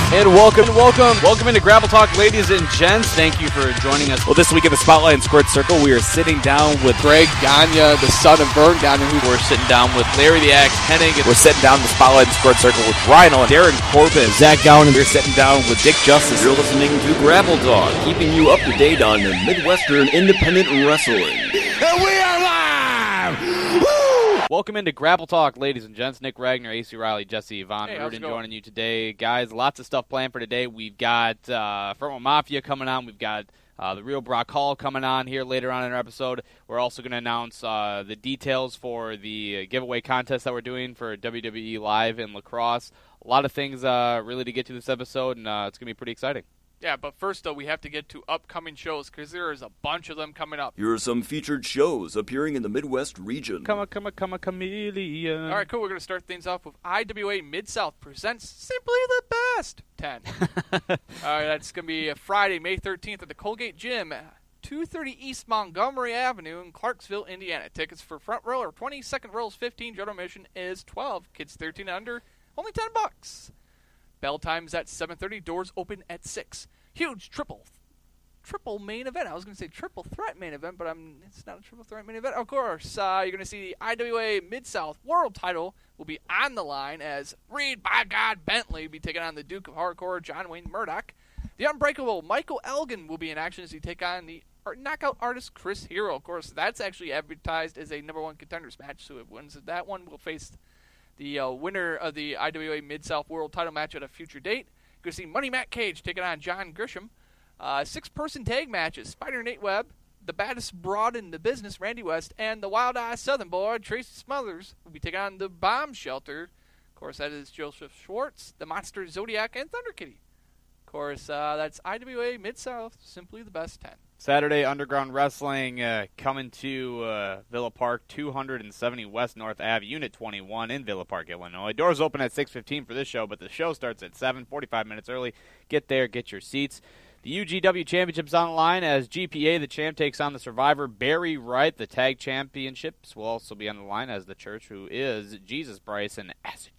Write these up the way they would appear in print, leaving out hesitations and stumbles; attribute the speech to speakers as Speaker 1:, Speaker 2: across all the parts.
Speaker 1: And welcome into Grapple Talk, ladies and gents. Thank you for joining us.
Speaker 2: Well, this week in the Spotlight and Squared Circle, we are sitting down with
Speaker 3: Greg Gagne, the son of Vern Gagne.
Speaker 1: We're sitting down with Larry the Axe Hennig.
Speaker 2: We're sitting down in the Spotlight and Squared Circle with Rhino and Darren Corbin.
Speaker 4: Zach Gowan.
Speaker 2: We're sitting down with Dick Justice.
Speaker 5: You're listening to Grapple Talk, keeping you up to date on Midwestern independent wrestling.
Speaker 4: And we are live! Woo!
Speaker 1: Welcome into Grapple Talk, ladies and gents. Nick Ragnar, AC Riley, Jesse Yvonne, Rudin joining you today. Guys, lots of stuff planned for today. We've got Front Row Mafia coming on. We've got the real Brock Hall coming on here later on in our episode. We're also going to announce the details for the giveaway contest that we're doing for WWE Live in La Crosse. A lot of things really to get to this episode, and it's going to be pretty exciting.
Speaker 3: Yeah, but first, though, we have to get to upcoming shows because there is a bunch of them coming up.
Speaker 5: Here are some featured shows appearing in the Midwest region.
Speaker 1: Come a chameleon.
Speaker 3: All right, cool. We're going to start things off with IWA Mid-South presents Simply the Best 10. All right, that's going to be Friday, May 13th at the Colgate Gym, 230 East Montgomery Avenue in Clarksville, Indiana. Tickets for front row are 20, second row is 15, general admission is 12. Kids 13 and under, only $10. Bell time's at 7:30. Doors open at 6. Huge triple main event. I was going to say triple threat main event, but it's not a triple threat main event. Of course, you're going to see the IWA Mid-South World title will be on the line as Reed by God Bentley will be taking on the Duke of Hardcore, John Wayne Murdoch. The Unbreakable Michael Elgin will be in action as he take on the knockout artist Chris Hero. Of course, that's actually advertised as a number one contenders match, so if wins that one will face the winner of the IWA Mid-South World title match at a future date. You're going to see Money Matt Cage taking on John Grisham. 6-person tag matches. Spider Nate Webb, the baddest broad in the business, Randy West, and the Wild Eye Southern Boy, Tracy Smothers, will be taking on the Bomb Shelter. Of course, that is Joseph Schwartz, the Monster Zodiac, and Thunder Kitty. Of course, that's IWA Mid-South, simply the best 10.
Speaker 1: Saturday, Underground Wrestling coming to Villa Park, 270 West North Ave, Unit 21 in Villa Park, Illinois. Doors open at 6:15 for this show, but the show starts at 7, 45 minutes early. Get there, get your seats. The UGW Championship's on the line as GPA, the champ, takes on the Survivor, Barry Wright. The Tag Championships will also be on the line as the Church, who is Jesus Bryson, Acid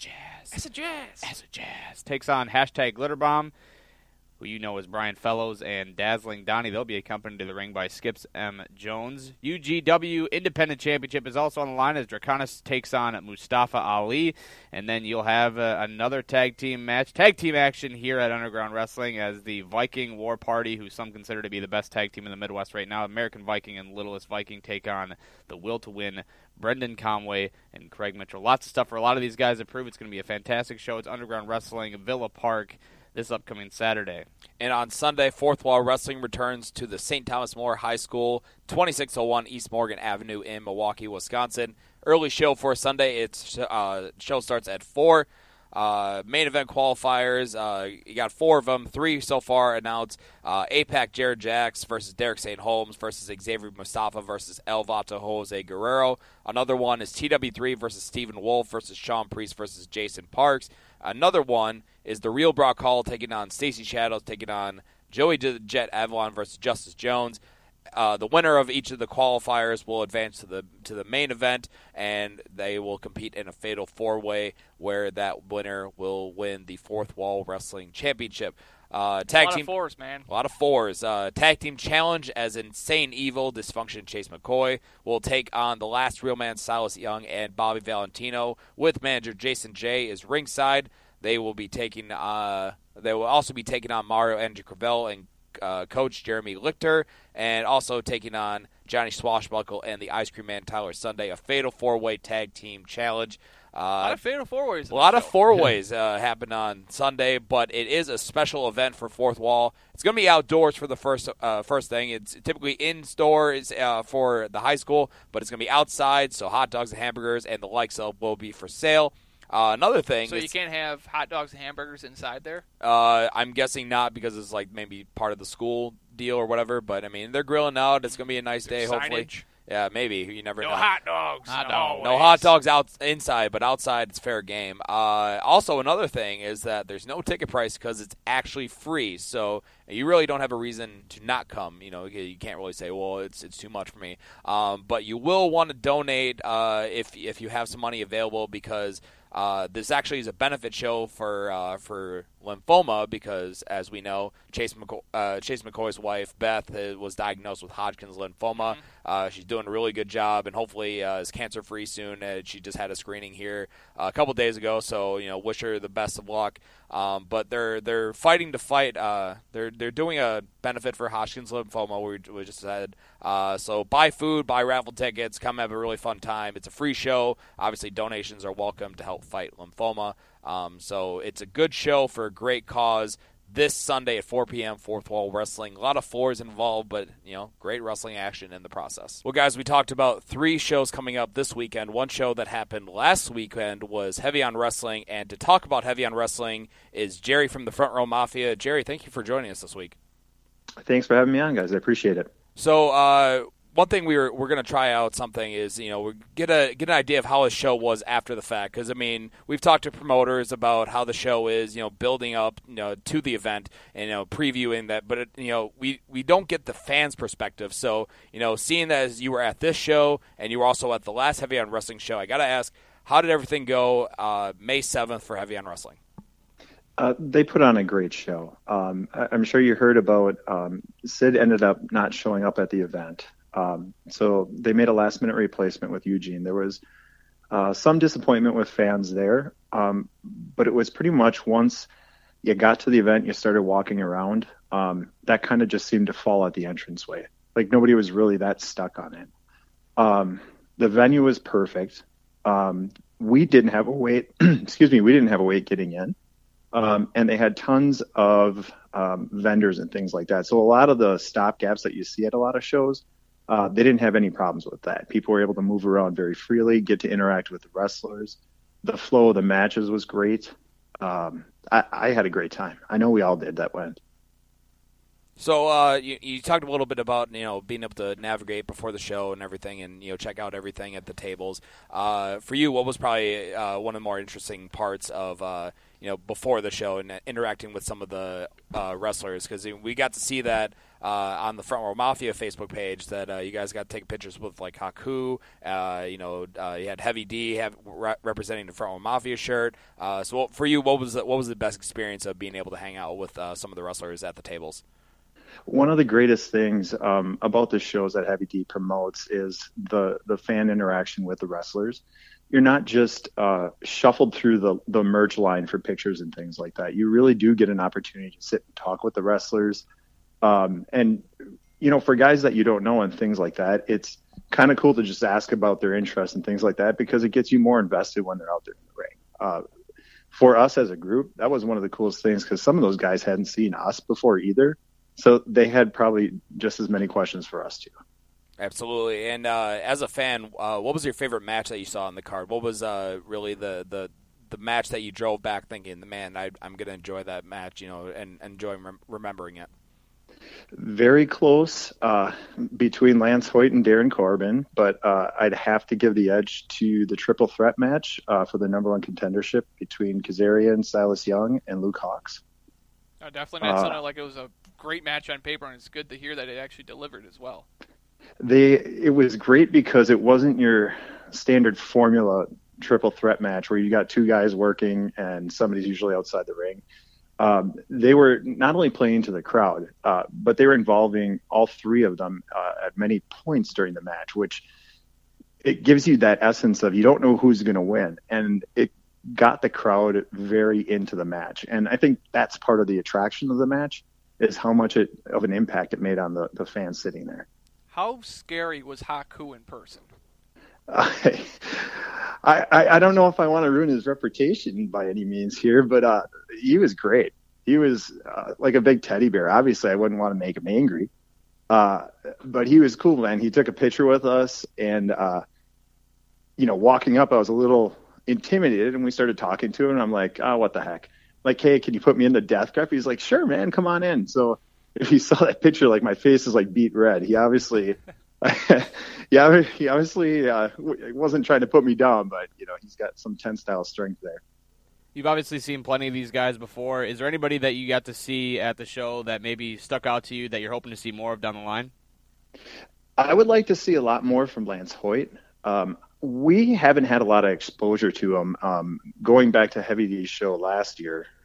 Speaker 1: Jazz, takes on hashtag Glitterbomb, who you know as Brian Fellows, and Dazzling Donnie. They'll be accompanied to the ring by Skips M. Jones. UGW Independent Championship is also on the line as Draconis takes on Mustafa Ali. And then you'll have another tag team action here at Underground Wrestling as the Viking War Party, who some consider to be the best tag team in the Midwest right now, American Viking and Littlest Viking, take on the Will to Win, Brendan Conway and Craig Mitchell. Lots of stuff for a lot of these guys to prove. It's going to be a fantastic show. It's Underground Wrestling, Villa Park, this upcoming Saturday.
Speaker 2: And on Sunday, Fourth Wall Wrestling returns to the St. Thomas More High School, 2601 East Morgan Avenue in Milwaukee, Wisconsin. Early show for Sunday. Show starts at 4. Main event qualifiers, you got 4 of them. 3 so far announced. APAC Jared Jacks versus Derek St. Holmes versus Xavier Mustafa versus El Vato Jose Guerrero. Another one is TW3 versus Stephen Wolf versus Sean Priest versus Jason Parks. Another one is the real Brock Hall taking on Stacey Shadows, taking on Joey Jet Avalon versus Justice Jones. The winner of each of the qualifiers will advance to the main event, and they will compete in a fatal 4-way where that winner will win the Fourth Wall Wrestling Championship. Tag team,
Speaker 3: of fours, man.
Speaker 2: A lot of fours. Tag team challenge as Insane Evil, Dysfunction Chase McCoy will take on the Last Real Man, Silas Young, and Bobby Valentino, with manager Jason J is ringside. They will also be taking on Mario Andrew Cravell and coach Jeremy Lichter, and also taking on Johnny Swashbuckle and the Ice Cream Man Tyler Sunday, a fatal 4-way tag team challenge.
Speaker 3: A lot of fatal 4-ways.
Speaker 2: A lot of 4-ways happen on Sunday, but it is a special event for Fourth Wall. It's going to be outdoors for the first thing. It's typically in-stores for the high school, but it's going to be outside, so hot dogs and hamburgers and the likes of will be for sale. Another thing.
Speaker 3: So you can't have hot dogs and hamburgers inside there?
Speaker 2: I'm guessing not, because it's like maybe part of the school deal or whatever. But I mean, they're grilling out. It's gonna be a nice day, hopefully. Yeah, maybe. You never know.
Speaker 3: No hot dogs.
Speaker 2: No hot dogs inside, but outside it's fair game. Also, another thing is that there's no ticket price because it's actually free. So you really don't have a reason to not come. You know, you can't really say, well, it's too much for me. But you will want to donate if you have some money available, because this actually is a benefit show for lymphoma because, as we know, Chase McCoy's wife, Beth, was diagnosed with Hodgkin's lymphoma. She's doing a really good job and hopefully is cancer-free soon. She just had a screening here a couple days ago, so wish her the best of luck. But they're fighting to fight. They're doing a benefit for Hodgkin's lymphoma, we just said. So buy food, buy raffle tickets, come have a really fun time. It's a free show. Obviously, donations are welcome to help fight lymphoma. So it's a good show for a great cause. This Sunday at 4 p.m., Fourth Wall Wrestling. A lot of floors involved, but, great wrestling action in the process. Well, guys, we talked about 3 shows coming up this weekend. One show that happened last weekend was Heavy on Wrestling, and to talk about Heavy on Wrestling is Jerry from the Front Row Mafia. Jerry, thank you for joining us this week.
Speaker 6: Thanks for having me on, guys. I appreciate it.
Speaker 2: So, one thing we're going to try out something is, we get an idea of how a show was after the fact. Because, we've talked to promoters about how the show is, building up, to the event and, previewing that. But, we don't get the fans' perspective. So, seeing that as you were at this show and you were also at the last Heavy on Wrestling show, I got to ask, how did everything go May 7th for Heavy on Wrestling?
Speaker 6: They put on a great show. I'm sure you heard about Sid ended up not showing up at the event. So they made a last-minute replacement with Eugene. There was some disappointment with fans there, but it was pretty much once you got to the event, you started walking around, that kind of just seemed to fall at the entranceway. Like nobody was really that stuck on it. The venue was perfect. We didn't have a wait. Excuse me. We didn't have a wait getting in. And they had tons of vendors and things like that. So a lot of the stopgaps that you see at a lot of shows, they didn't have any problems with that. People were able to move around very freely, get to interact with the wrestlers. The flow of the matches was great. I had a great time. I know we all did that went.
Speaker 2: So you talked a little bit about being able to navigate before the show and everything, and check out everything at the tables. For you, what was probably one of the more interesting parts of before the show and interacting with some of the wrestlers? Because we got to see that on the Front Row Mafia Facebook page that you guys got to take pictures with like Haku. You had Heavy D representing the Front Row Mafia shirt. So for you, what was the best experience of being able to hang out with some of the wrestlers at the tables?
Speaker 6: One of the greatest things about the shows that Heavy D promotes is the fan interaction with the wrestlers. You're not just shuffled through the merch line for pictures and things like that. You really do get an opportunity to sit and talk with the wrestlers. And for guys that you don't know and things like that, it's kind of cool to just ask about their interests and things like that because it gets you more invested when they're out there in the ring. For us as a group, that was one of the coolest things because some of those guys hadn't seen us before either. So they had probably just as many questions for us too.
Speaker 2: Absolutely. And as a fan, what was your favorite match that you saw on the card? What was really the match that you drove back thinking, man, I'm going to enjoy that match, and enjoy remembering it?
Speaker 6: Very close between Lance Hoyt and Darren Corbin, but I'd have to give the edge to the triple threat match for the number one contendership between Kazarian, Silas Young, and Luke Hawx.
Speaker 3: Definitely, that sounded like it was a great match on paper, and it's good to hear that it actually delivered as well.
Speaker 6: It was great because it wasn't your standard formula triple threat match where you got two guys working and somebody's usually outside the ring. They were not only playing to the crowd, but they were involving all three of them at many points during the match, which it gives you that essence of you don't know who's going to win. And it got the crowd very into the match. And I think that's part of the attraction of the match is how much of an impact it made on the fans sitting there.
Speaker 3: How scary was Haku in person?
Speaker 6: I don't know if I want to ruin his reputation by any means here, but he was great. He was like a big teddy bear. Obviously, I wouldn't want to make him angry, but he was cool, man. He took a picture with us, and walking up, I was a little intimidated, and we started talking to him. And I'm like, oh, what the heck? Like, hey, can you put me in the death grip? He's like, sure, man, come on in. So if you saw that picture, like my face is like beet red. He obviously. He obviously wasn't trying to put me down, but he's got some turnstile strength there.
Speaker 1: You've obviously seen plenty of these guys before. Is there anybody that you got to see at the show that maybe stuck out to you that you're hoping to see more of down the line?
Speaker 6: I would like to see a lot more from Lance Hoyt. We haven't had a lot of exposure to him. Going back to Heavy D's show last year,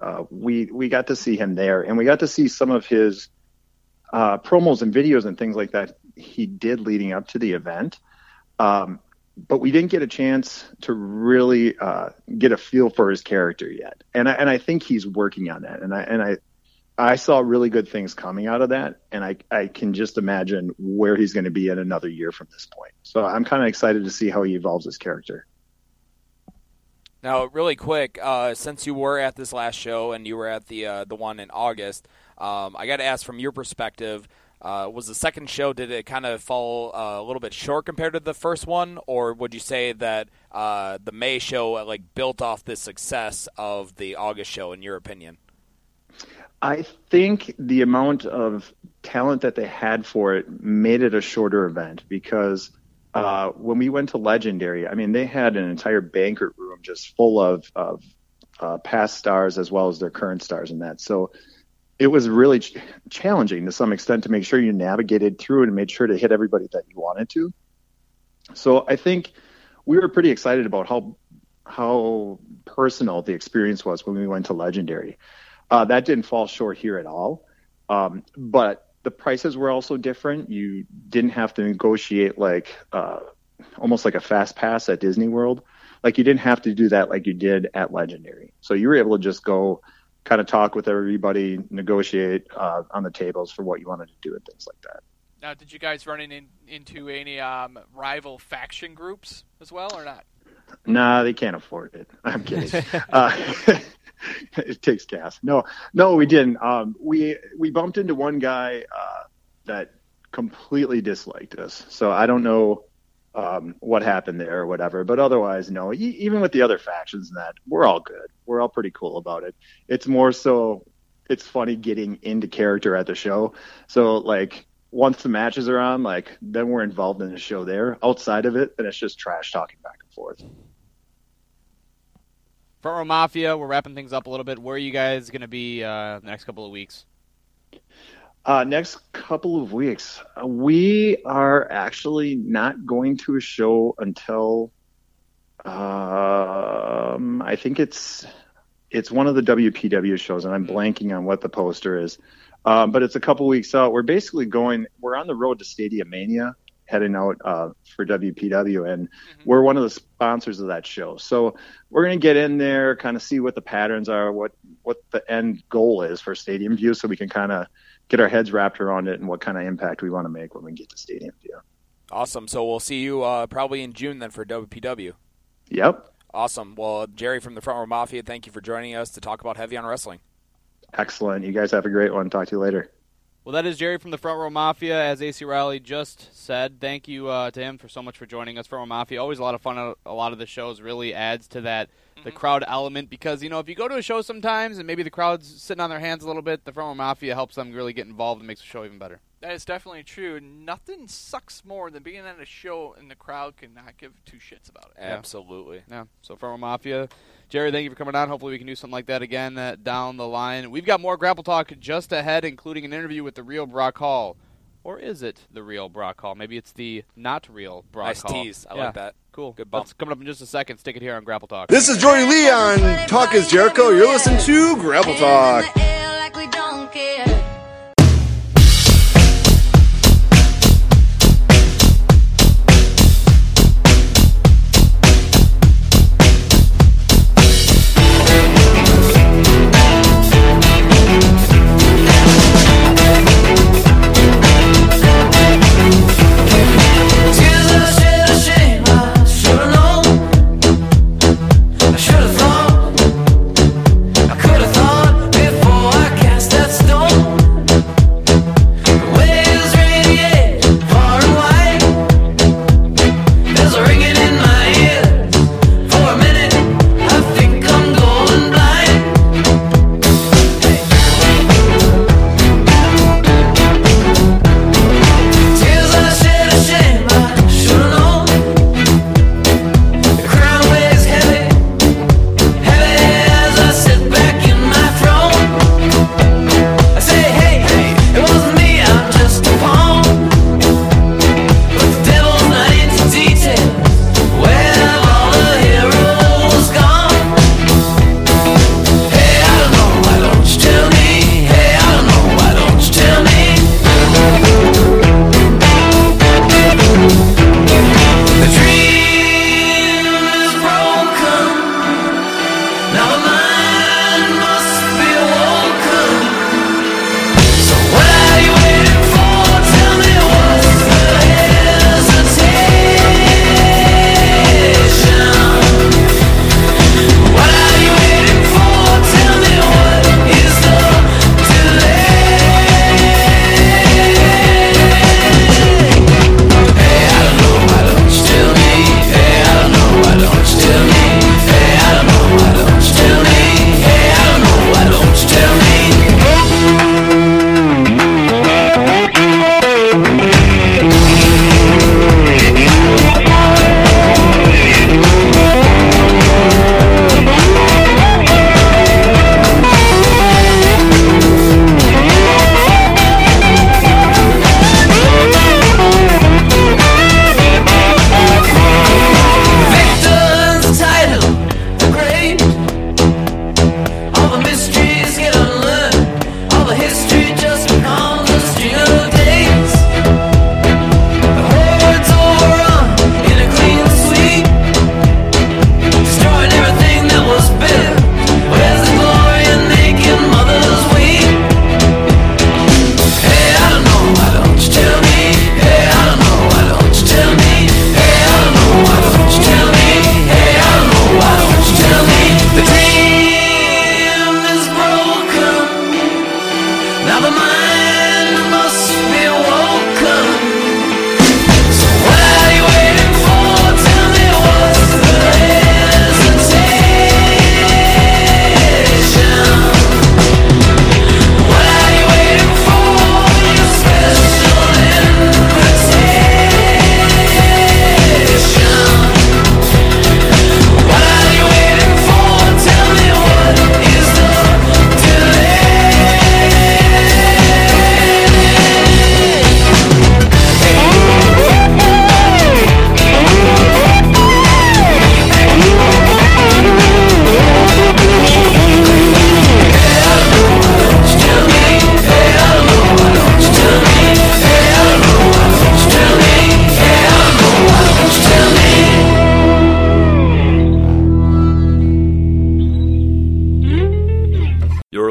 Speaker 6: we got to see him there, and we got to see some of his promos and videos and things like that he did leading up to the event. But we didn't get a chance to really get a feel for his character yet. And I think he's working on that. And I saw really good things coming out of that. And I can just imagine where he's going to be in another year from this point. So I'm kind of excited to see how he evolves his character.
Speaker 2: Now, really quick, since you were at this last show and you were at the one in August, I got to ask from your perspective, was the second show, did it kind of fall a little bit short compared to the first one, or would you say that the May show built off the success of the August show, in your opinion?
Speaker 6: I think the amount of talent that they had for it made it a shorter event, because when we went to Legendary, I mean, they had an entire banquet room just full of past stars as well as their current stars and that. So it was really challenging to some extent to make sure you navigated through it and made sure to hit everybody that you wanted to. So I think we were pretty excited about how personal the experience was when we went to Legendary. That didn't fall short here at all. But the prices were also different. You didn't have to negotiate almost like a fast pass at Disney World. Like, you didn't have to do that like you did at Legendary. So you were able to just go kind of talk with everybody, negotiate on the tables for what you wanted to do and things like that.
Speaker 3: Now, did you guys run into any rival faction groups as well, or not?
Speaker 6: Nah, they can't afford it. I'm kidding. It takes gas. No, we didn't. We bumped into one guy that completely disliked us. So I don't know what happened there or whatever, but otherwise, no. Even with the other factions and that, we're all good. We're all pretty cool about it. It's more so, it's funny getting into character at the show. So once the matches are on, then we're involved in the show there. Outside of it, then it's just trash talking back and forth.
Speaker 1: Front Row Mafia, we're wrapping things up a little bit. Where are you guys going to be the next couple of weeks?
Speaker 6: Next couple of weeks, we are actually not going to a show until I think it's one of the WPW shows, and I'm blanking on what the poster is. But it's a couple weeks out. We're basically we're on the road to Stadium Mania, heading out for WPW, and we're one of the sponsors of that show. So we're going to get in there, kind of see what the patterns are, what the end goal is for Stadium View, so we can kind of get our heads wrapped around it and what kind of impact we want to make when we get to Stadium View.
Speaker 2: Awesome. So we'll see you probably in June then for WPW.
Speaker 6: Yep.
Speaker 2: Awesome. Well, Jerry from the Front Row Mafia, thank you for joining us to talk about Heavy on Wrestling.
Speaker 6: Excellent. You guys have a great one. Talk to you later.
Speaker 1: Well, that is Jerry from the Front Row Mafia, as AC Riley just said. Thank you to him for so much for joining us. Front Row Mafia, always a lot of fun. A lot of the shows really adds to that, the crowd element, because, if you go to a show sometimes and maybe the crowd's sitting on their hands a little bit, the Front Row Mafia helps them really get involved and makes the show even better.
Speaker 3: That is definitely true. Nothing sucks more than being at a show and the crowd cannot give two shits about it.
Speaker 2: Absolutely.
Speaker 1: Yeah. So Front Row Mafia, Jerry, thank you for coming on. Hopefully we can do something like that again down the line. We've got more Grapple Talk just ahead, including an interview with the real Brock Hall. Or is it the real Brock Hall? Maybe it's the not real Brock Hall.
Speaker 2: Nice tease. I like that.
Speaker 1: Cool.
Speaker 2: Good bump.
Speaker 1: That's coming up in just a second. Stick it here on Grapple Talk.
Speaker 4: This is Jordy Lee on Talk is Jericho. You're listening to Grapple Talk.
Speaker 7: I could have thought before.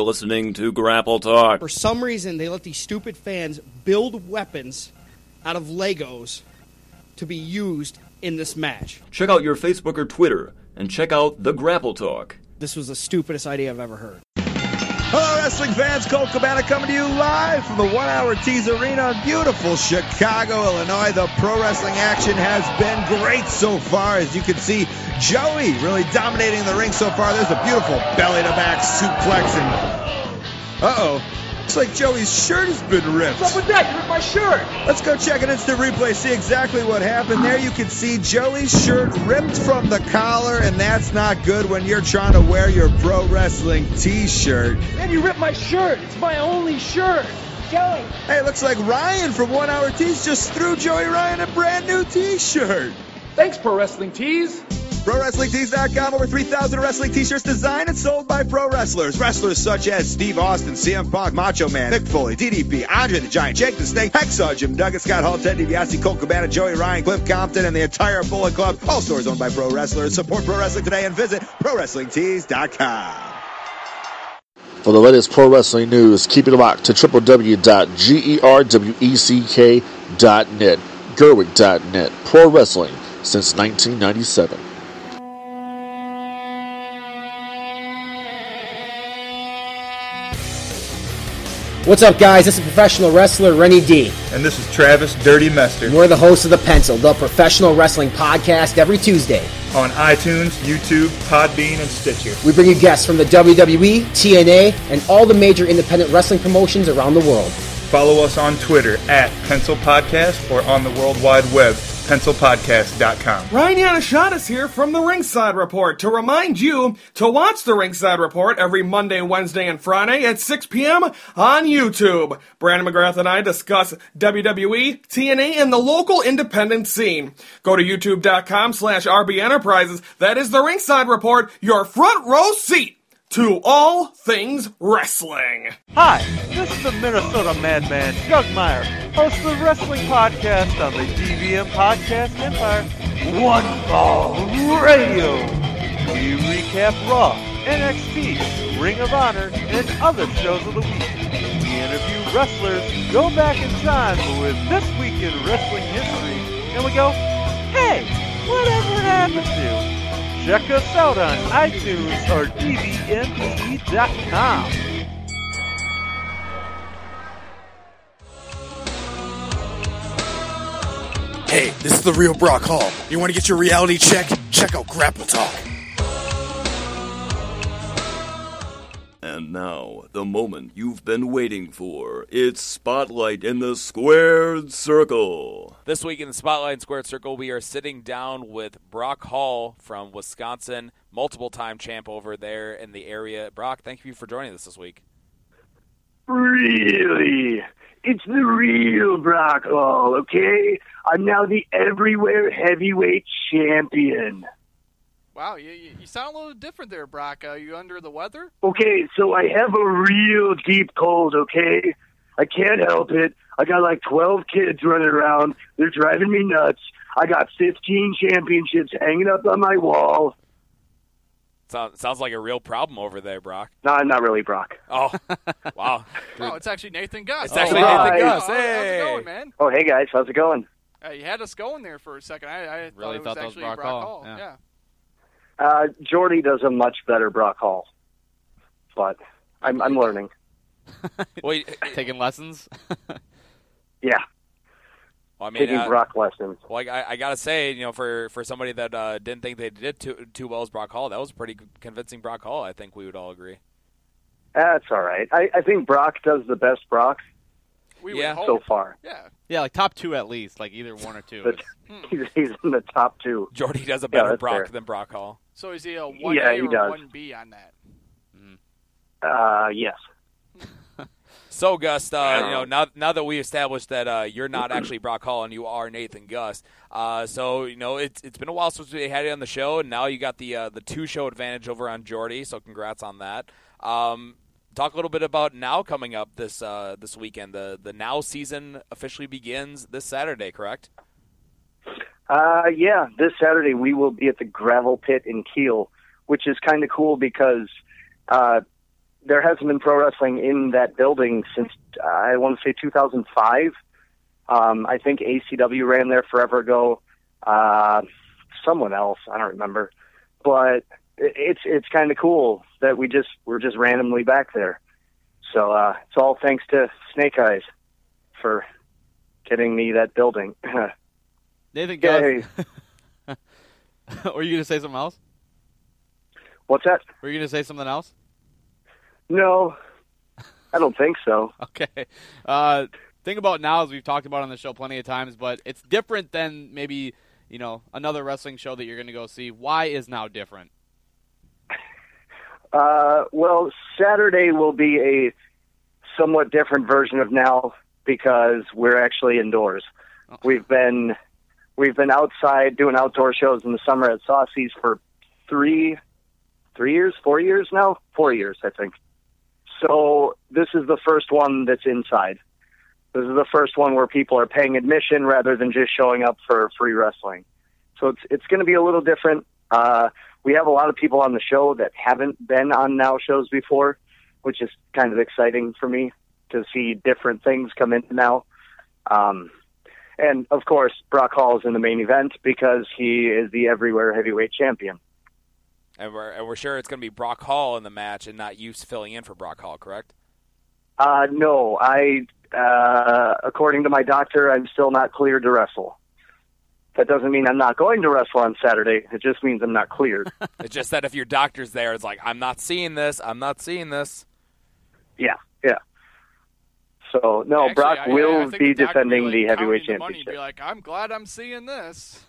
Speaker 5: You're listening to Grapple Talk.
Speaker 7: For some reason, they let these stupid fans build weapons out of Legos to be used in this match.
Speaker 5: Check out your Facebook or Twitter, and check out the Grapple Talk.
Speaker 7: This was the stupidest idea I've ever heard.
Speaker 8: Hello, wrestling fans. Colt Cabana coming to you live from the 1 Hour Tees Arena in beautiful Chicago, Illinois. The pro wrestling action has been great so far. As you can see, Joey really dominating the ring so far. There's a beautiful belly-to-back suplex. And uh-oh. Looks like Joey's shirt has been ripped.
Speaker 9: What's up with that? You ripped my shirt.
Speaker 8: Let's go check an instant replay, see exactly what happened. There you can see Joey's shirt ripped from the collar, and that's not good when you're trying to wear your pro wrestling t-shirt.
Speaker 9: Man, you ripped my shirt. It's my only shirt. Joey.
Speaker 8: Hey, it looks like Ryan from 1 Hour Tees just threw Joey Ryan a brand new t-shirt.
Speaker 9: Thanks, Pro Wrestling Tees.
Speaker 8: ProWrestlingTees.com. Over 3,000 wrestling t-shirts designed and sold by pro wrestlers. Wrestlers such as Steve Austin, CM Punk, Macho Man, Mick Foley, DDP, Andre the Giant, Jake the Snake, Hacksaw Jim Duggan, Scott Hall, Ted DiBiase, Colt Cabana, Joey Ryan, Cliff Compton, and the entire Bullet Club. All stores owned by pro wrestlers. Support pro wrestling today and visit ProWrestlingTees.com.
Speaker 10: For the latest pro wrestling news, keep it locked to www.gerweck.net, Gerwick.net, pro wrestling since 1997.
Speaker 11: What's up, guys? This is professional wrestler Rennie D.
Speaker 12: And this is Travis Dirty Mester.
Speaker 11: And we're the hosts of The Pencil, the professional wrestling podcast, every Tuesday.
Speaker 12: On iTunes, YouTube, Podbean, and Stitcher.
Speaker 11: We bring you guests from the WWE, TNA, and all the major independent wrestling promotions around the world.
Speaker 12: Follow us on Twitter at Pencil Podcast or on the World Wide Web, pencilpodcast.com.
Speaker 13: Ryan Yanishadis here from the Ringside Report to remind you to watch the Ringside Report every Monday, Wednesday, and Friday at 6 p.m. on YouTube. Brandon McGrath and I discuss WWE, TNA, and the local independent scene. Go to youtube.com/RB Enterprises. That is the Ringside Report, your front row seat to all things wrestling.
Speaker 14: Hi, this is the Minnesota Madman, Doug Meyer, host of the wrestling podcast on the DVM Podcast Empire, One Ball Radio. We recap Raw, NXT, Ring of Honor, and other shows of the week. We interview wrestlers, go back in time with This Week in Wrestling History, and we go, hey, whatever happened to? Check us out on iTunes or DVMT.com.
Speaker 15: Hey, this is the real Brock Hall. You want to get your reality check? Check out Grapple Talk.
Speaker 5: And now, the moment you've been waiting for. It's Spotlight in the Squared Circle.
Speaker 2: This week in the Spotlight in Squared Circle, we are sitting down with Brock Hall from Wisconsin, multiple-time champ over there in the area. Brock, thank you for joining us this week.
Speaker 16: Really? It's the real Brock Hall, okay? I'm now the everywhere heavyweight champion.
Speaker 3: Wow, you sound a little different there, Brock. Are you under the weather?
Speaker 16: Okay, so I have a real deep cold, okay? I can't help it. I got like 12 kids running around. They're driving me nuts. I got 15 championships hanging up on my wall.
Speaker 2: Sounds like a real problem over there, Brock.
Speaker 16: No, not really, Brock.
Speaker 2: Oh, wow.
Speaker 3: Oh, it's actually Nathan Gus.
Speaker 2: It's actually Nathan Gus.
Speaker 3: Hey.
Speaker 2: Hey.
Speaker 3: How's it going, man?
Speaker 16: Oh, hey, guys. How's it going?
Speaker 3: You had us going there for a second. I
Speaker 1: really
Speaker 3: thought it was actually Brock Hall. Yeah.
Speaker 16: Jordy does a much better Brock Hall, but I'm learning.
Speaker 1: Wait, taking lessons?
Speaker 16: Yeah.
Speaker 2: Well, I mean,
Speaker 16: taking Brock lessons.
Speaker 2: Well, I gotta say, for somebody that didn't think they did too well as Brock Hall, that was a pretty convincing Brock Hall. I think we would all agree.
Speaker 16: That's all right. I think Brock does the best Brock. So far.
Speaker 3: Yeah,
Speaker 1: like top two at least, like either one or two.
Speaker 16: He's in the top two.
Speaker 2: Jordy does a better Brock than Brock Hall.
Speaker 3: So is he a 1A or 1B on that?
Speaker 16: Yes.
Speaker 2: So, Gus, now that we established that you're not actually Brock Hall and you are Nathan Gus, so it's been a while since we had you on the show, and now you got the two-show advantage over on Jordy. So, congrats on that. Talk a little bit about Now coming up this weekend. The Now season officially begins this Saturday, correct?
Speaker 16: Yeah, this Saturday we will be at the Gravel Pit in Kiel, which is kind of cool because there hasn't been pro wrestling in that building since, I want to say 2005. I think ACW ran there forever ago. Someone else, I don't remember. But it's kind of cool that we're just randomly back there. So it's all thanks to Snake Eyes for getting me that building.
Speaker 1: Nathan, Were you going to say something else?
Speaker 16: What's that?
Speaker 1: Were you going to say something else?
Speaker 16: No, I don't think so.
Speaker 1: Okay. Thing about now, as we've talked about on the show plenty of times, but it's different than maybe, another wrestling show that you're going to go see. Why is now different?
Speaker 16: Well, Saturday will be a somewhat different version of now because we're actually indoors. Oh. We've been outside doing outdoor shows in the summer at Saucy's for 4 years now? 4 years, I think. So this is the first one that's inside. This is the first one where people are paying admission rather than just showing up for free wrestling. So it's going to be a little different. We have a lot of people on the show that haven't been on Now shows before, which is kind of exciting for me to see different things come into Now. And, of course, Brock Hall is in the main event because he is the everywhere heavyweight champion.
Speaker 2: And we're sure it's going to be Brock Hall in the match and not you filling in for Brock Hall, correct?
Speaker 16: No. According to my doctor, I'm still not cleared to wrestle. That doesn't mean I'm not going to wrestle on Saturday. It just means I'm not cleared.
Speaker 2: It's just that if your doctor's there, it's like, I'm not seeing this.
Speaker 16: Yeah. So, no, actually, Brock will be defending the heavyweight championship.
Speaker 3: Be like, I'm glad I'm seeing this.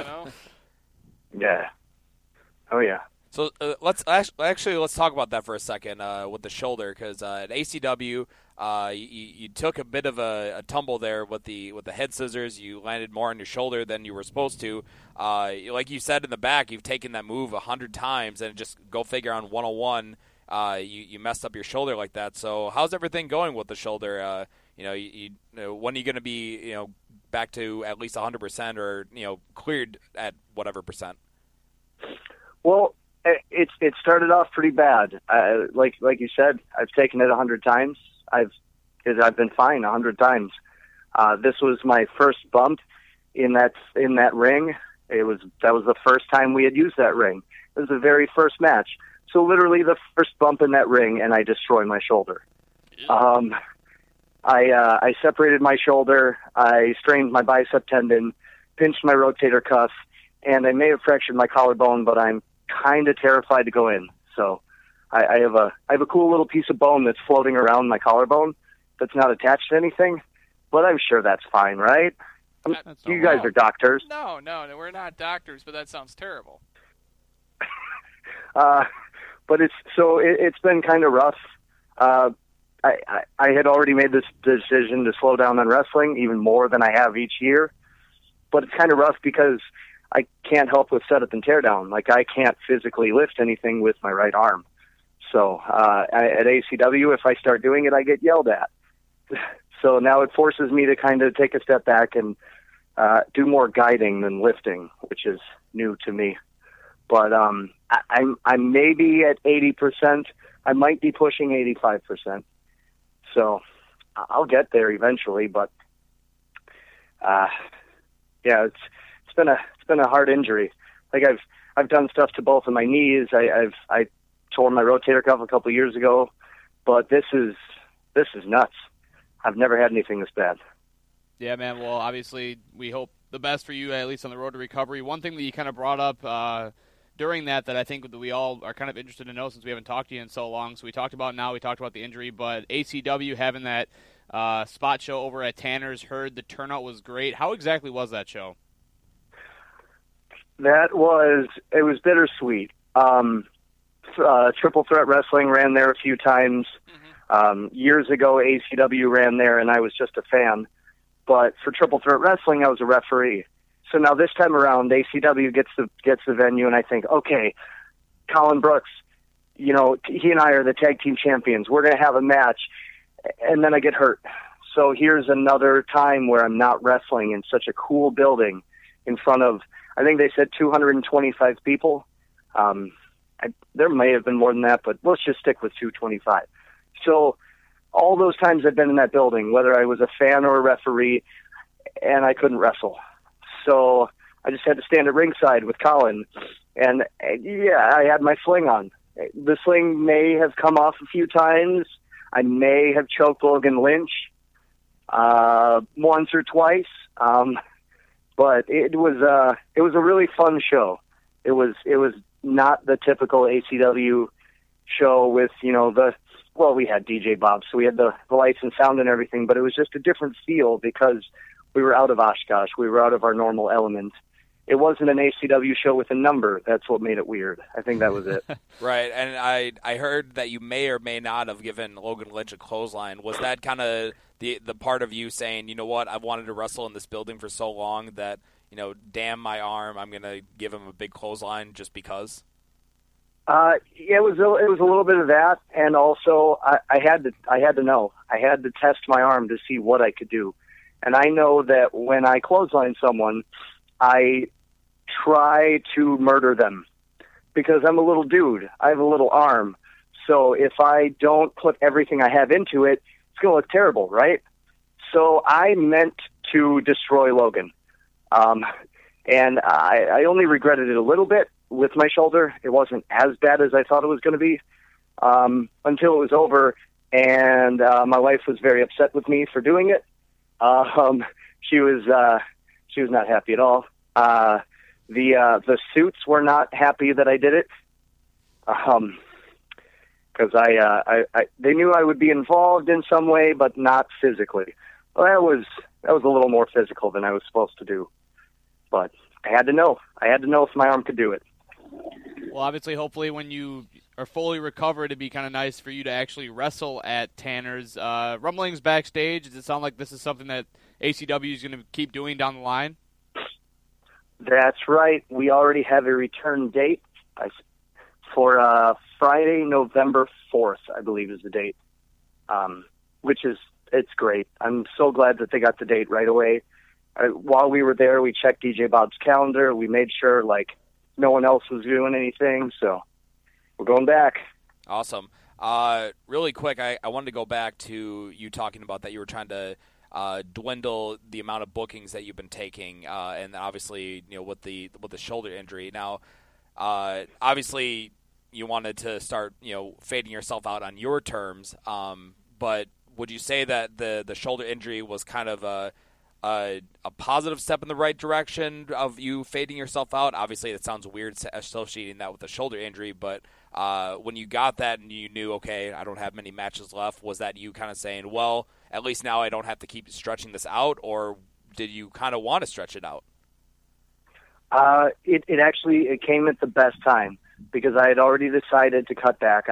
Speaker 16: Yeah. Oh, yeah.
Speaker 2: So let's talk about that for a second with the shoulder, because at ACW you took a bit of a tumble there with the head scissors. You landed more on your shoulder than you were supposed to. Like you said in the back, you've taken that move 100 times, and just go figure on 101. You messed up your shoulder like that. So how's everything going with the shoulder? When are you going to be back to at least 100% or cleared at whatever percent?
Speaker 16: Well, it started off pretty bad. Like you said, I've taken it 100 times. I've been fine 100 times. This was my first bump in that ring. That was the first time we had used that ring. It was the very first match. So literally the first bump in that ring, and I destroyed my shoulder. I separated my shoulder. I strained my bicep tendon, pinched my rotator cuff, and I may have fractured my collarbone, but I'm kind of terrified to go in. So I have a cool little piece of bone that's floating around my collarbone that's not attached to anything, but I'm sure that's fine, right? You guys are doctors.
Speaker 3: No, we're not doctors, but that sounds terrible.
Speaker 16: But it's been kind of rough. I had already made this decision to slow down on wrestling even more than I have each year, but it's kind of rough because I can't help with setup and teardown. Like, I can't physically lift anything with my right arm. So at ACW, if I start doing it, I get yelled at. So now it forces me to kind of take a step back and do more guiding than lifting, which is new to me. But I'm maybe at 80%. I might be pushing 85%. So I'll get there eventually. But it's been a hard injury. Like, I've done stuff to both of my knees. I tore my rotator cuff a couple of years ago, but this is nuts. I've never had anything this bad.
Speaker 1: Yeah, man. Well, obviously, we hope the best for you, at least on the road to recovery. One thing that you kind of brought up during that I think that we all are kind of interested to know, since we haven't talked to you in so long. So we talked about the injury, but ACW having that spot show over at Tanner's, heard the turnout was great. How exactly was that show?
Speaker 16: It was bittersweet. Triple Threat Wrestling ran there a few times. Years ago, ACW ran there, and I was just a fan. But for Triple Threat Wrestling, I was a referee. So now this time around, ACW gets the venue, and I think, okay, Colin Brooks, he and I are the tag team champions. We're going to have a match. And then I get hurt. So here's another time where I'm not wrestling in such a cool building in front of, I think they said 225 people. there may have been more than that, but let's just stick with 225. So all those times I've been in that building, whether I was a fan or a referee, and I couldn't wrestle. So I just had to stand at ringside with Colin. And, yeah, I had my sling on. The sling may have come off a few times. I may have choked Logan Lynch once or twice. But it was a really fun show. It was not the typical ACW show with, we had DJ Bob, so we had the lights and sound and everything, but it was just a different feel because we were out of Oshkosh. We were out of our normal element. It wasn't an ACW show with a number. That's what made it weird. I think that was it.
Speaker 2: Right, and I heard that you may or may not have given Logan Lynch a clothesline. Was that kind of the part of you saying, you know what, I've wanted to wrestle in this building for so long that, damn my arm, I'm going to give him a big clothesline just because?
Speaker 16: Yeah, it was a little bit of that, and also I had to know. I had to test my arm to see what I could do. And I know that when I clothesline someone, I try to murder them because I'm a little dude. I have a little arm. So if I don't put everything I have into it, it's going to look terrible, right? So I meant to destroy Logan. And I only regretted it a little bit with my shoulder. It wasn't as bad as I thought it was going to be until it was over. And my wife was very upset with me for doing it. She was not happy at all. The suits were not happy that I did it. Because they knew I would be involved in some way, but not physically. Well, that was a little more physical than I was supposed to do. But I had to know. I had to know if my arm could do it.
Speaker 1: Well, obviously, hopefully, when you are fully recovered, it'd be kind of nice for you to actually wrestle at Tanner's. Rumblings backstage, does it sound like this is something that ACW is going to keep doing down the line?
Speaker 16: That's right. We already have a return date for Friday, November 4th, I believe is the date, it's great. I'm so glad that they got the date right away. While we were there, we checked DJ Bob's calendar. We made sure, no one else was doing anything, so we're going back.
Speaker 2: Awesome. Really quick, I wanted to go back to you talking about that you were trying to dwindle the amount of bookings that you've been taking, and obviously, with the shoulder injury. Now, obviously, you wanted to start, fading yourself out on your terms, but would you say that the shoulder injury was kind of a positive step in the right direction of you fading yourself out? Obviously, it sounds weird associating that with a shoulder injury, but when you got that and you knew, okay, I don't have many matches left, was that you kind of saying, well, at least now I don't have to keep stretching this out, or did you kind of want to stretch it out?
Speaker 16: It came at the best time because I had already decided to cut back.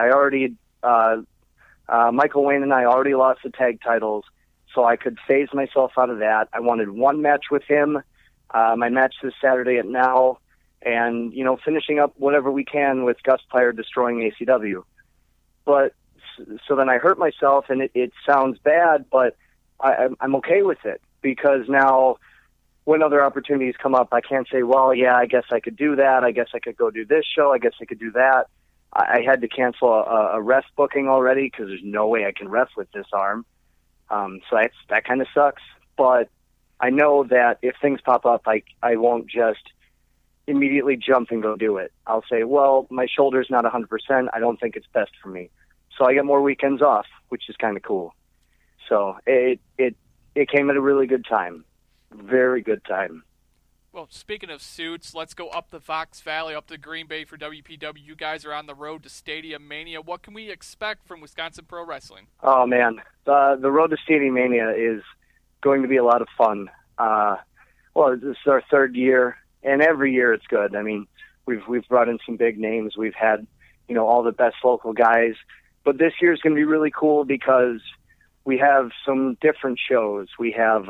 Speaker 16: Michael Wayne and I already lost the tag titles, so I could phase myself out of that. I wanted one match with him, my match this Saturday at Now, and, finishing up whatever we can with Gus Pyre destroying ACW. But so then I hurt myself, and it sounds bad, but I'm okay with it because now when other opportunities come up, I can't say, well, yeah, I guess I could do that. I guess I could go do this show. I guess I could do that. I had to cancel a ref booking already because there's no way I can ref with this arm. So that kind of sucks. But I know that if things pop up, I won't just immediately jump and go do it. I'll say, well, my shoulder's not 100%. I don't think it's best for me. So I get more weekends off, which is kind of cool. So it came at a really good time. Very good time.
Speaker 3: Well, speaking of suits, let's go up the Fox Valley, up to Green Bay for WPW. You guys are on the road to Stadium Mania. What can we expect from Wisconsin Pro Wrestling?
Speaker 16: Oh, man. The road to Stadium Mania is going to be a lot of fun. This is our third year, and every year it's good. I mean, we've brought in some big names. We've had, all the best local guys. But this year is going to be really cool because we have some different shows. We have...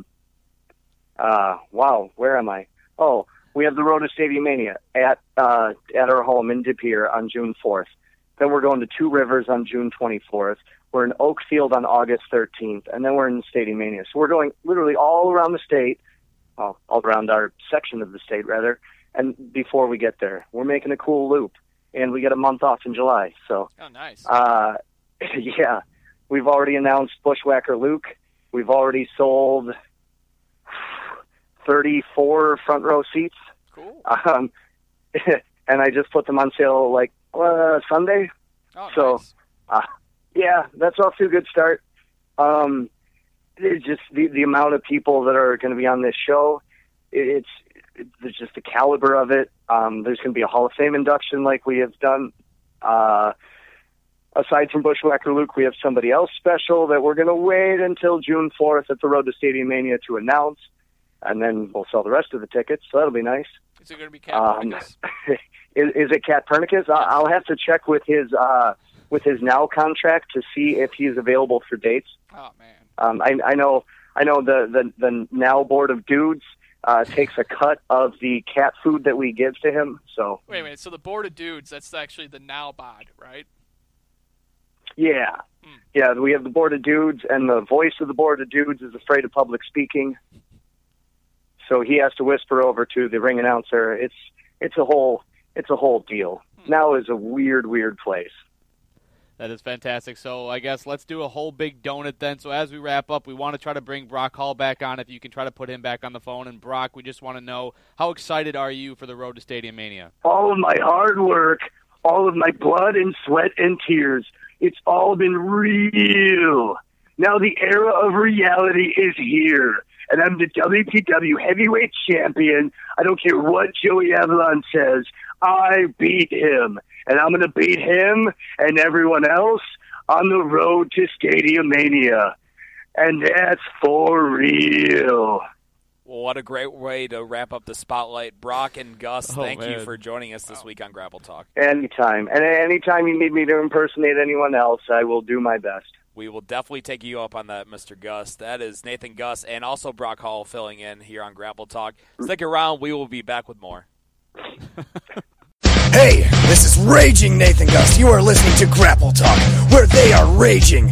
Speaker 16: where am I? Oh, we have the Road to Stadium Mania at our home in De Pere on June 4th. Then we're going to Two Rivers on June 24th. We're in Oakfield on August 13th, and then we're in Stadium Mania. So we're going literally all around the state, all around our section of the state, rather, and before we get there. We're making a cool loop. and we get a month off in July. So,
Speaker 3: oh, nice.
Speaker 16: Yeah, we've already announced Bushwhacker Luke. We've already sold 34 front row seats.
Speaker 3: Cool.
Speaker 16: And I just put them on sale like Sunday.
Speaker 3: Oh,
Speaker 16: so,
Speaker 3: nice.
Speaker 16: Yeah, that's off to a good start. It's just the amount of people that are going to be on this show. It's just the caliber of it. There's going to be a Hall of Fame induction like we have done. Aside from Bushwhacker Luke, we have somebody else special that we're going to wait until June 4th at the Road to Stadium Mania to announce, and then we'll sell the rest of the tickets, so that'll be nice.
Speaker 3: Is it going to be Cat Pernicus?
Speaker 16: Is it Cat Pernicus? I'll have to check with his Now contract to see if he's available for dates.
Speaker 3: Oh, man.
Speaker 16: I know the Now Board of Dudes takes a cut of the cat food that we give to him. So
Speaker 3: wait a minute. So the Board of Dudes, that's actually the Now bod, right?
Speaker 16: Yeah. Yeah, we have the Board of Dudes, and the voice of the Board of Dudes is afraid of public speaking. So he has to whisper over to the ring announcer. It's a whole deal. Now is a weird place.
Speaker 1: That is fantastic. So I guess let's do a whole big donut then. So as we wrap up, we want to try to bring Brock Hall back on. If you can try to put him back on the phone. And Brock, we just want to know, how excited are you for the Road to Stadium Mania?
Speaker 16: All of my hard work, all of my blood and sweat and tears, it's all been real. Now the era of reality is here. And I'm the WPW Heavyweight Champion. I don't care what Joey Avalon says. I beat him. And I'm going to beat him and everyone else on the road to Stadium Mania. And that's for real.
Speaker 2: Well, what a great way to wrap up the spotlight. Brock and Gus, thank you for joining us this week on Grapple Talk.
Speaker 16: Anytime. And anytime you need me to impersonate anyone else, I will do my best.
Speaker 2: We will definitely take you up on that, Mr. Gus. That is Nathan Gus and also Brock Hall filling in here on Grapple Talk. Stick around. We will be back with more.
Speaker 15: Hey, this is Raging Nathan Gus. You are listening to Grapple Talk, where they are raging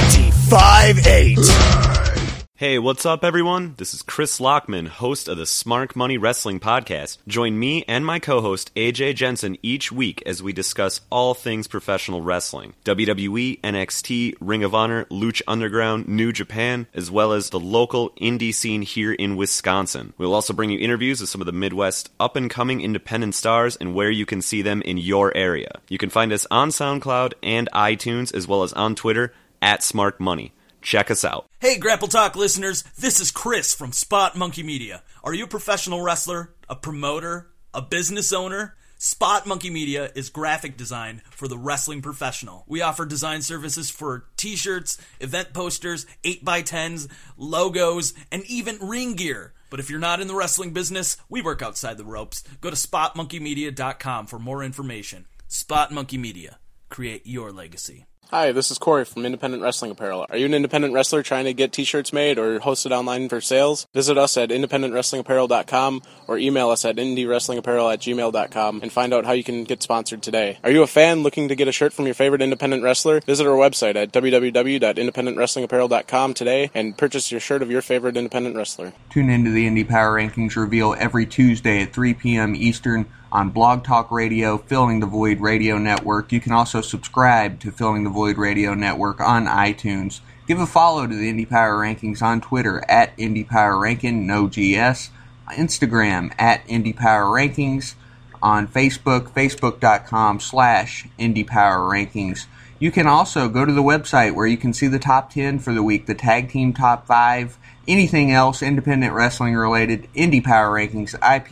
Speaker 15: 25-8.
Speaker 17: Hey, what's up, everyone? This is Chris Lockman, host of the Smart Money Wrestling Podcast. Join me and my co-host, AJ Jensen, each week as we discuss all things professional wrestling. WWE, NXT, Ring of Honor, Lucha Underground, New Japan, as well as the local indie scene here in Wisconsin. We'll also bring you interviews with some of the Midwest up-and-coming independent stars and where you can see them in your area. You can find us on SoundCloud and iTunes, as well as on Twitter, @SmartMoney. Check us out.
Speaker 18: Hey, Grapple Talk listeners, this is Chris from Spot Monkey Media. Are you a professional wrestler, a promoter, a business owner? Spot Monkey Media is graphic design for the wrestling professional. We offer design services for t-shirts, event posters, 8x10s, logos, and even ring gear. But if you're not in the wrestling business, we work outside the ropes. Go to spotmonkeymedia.com for more information. Spot Monkey Media. Create your legacy.
Speaker 19: Hi, this is Corey from Independent Wrestling Apparel. Are you an independent wrestler trying to get t-shirts made or hosted online for sales? Visit us at independentwrestlingapparel.com or email us at indiewrestlingapparel@gmail.com and find out how you can get sponsored today. Are you a fan looking to get a shirt from your favorite independent wrestler? Visit our website at www.independentwrestlingapparel.com today and purchase your shirt of your favorite independent wrestler.
Speaker 20: Tune into the Indie Power Rankings reveal every Tuesday at 3 p.m. Eastern on Blog Talk Radio, Filling the Void Radio Network. You can also subscribe to Filling the Void Radio Network on iTunes. Give a follow to the Indie Power Rankings on Twitter at Indie Power Ranking, no GS. Instagram at Indie Power Rankings. On Facebook, facebook.com/Indie Power Rankings. You can also go to the website where you can see the top 10 for the week, the tag team top 5, anything else independent wrestling related, Indie Power Rankings,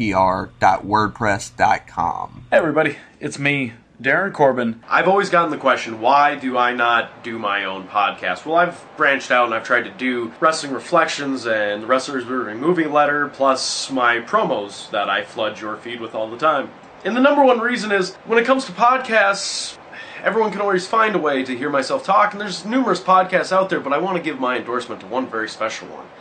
Speaker 20: IPR.wordpress.com.
Speaker 21: Hey everybody, it's me, Darren Corbin. I've always gotten the question, why do I not do my own podcast? Well, I've branched out and I've tried to do Wrestling Reflections and the Wrestlers Moving Movie Letter, plus my promos that I flood your feed with all the time. And the number one reason is, when it comes to podcasts, everyone can always find a way to hear myself talk, and there's numerous podcasts out there, but I want to give my endorsement to one very special one.